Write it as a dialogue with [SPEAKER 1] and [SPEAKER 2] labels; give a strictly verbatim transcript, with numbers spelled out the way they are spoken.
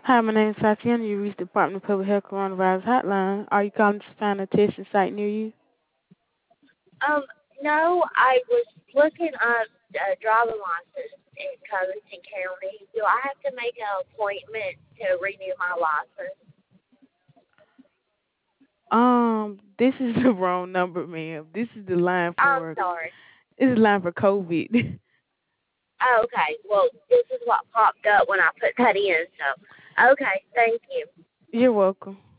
[SPEAKER 1] Hi, my name is Tatiana. You reached the Department of Public Health Coronavirus Hotline. Are you calling to find a testing site near you?
[SPEAKER 2] Um, no, I was looking up a driving license in Covington County. Do I have to make an appointment to renew my license?
[SPEAKER 1] Um, this is the wrong number, ma'am. This is the line
[SPEAKER 2] I'm
[SPEAKER 1] for
[SPEAKER 2] sorry.
[SPEAKER 1] this is the line for COVID.
[SPEAKER 2] Oh, okay. Well, this is what popped up when I put that in. So, okay. Thank you.
[SPEAKER 1] You're welcome.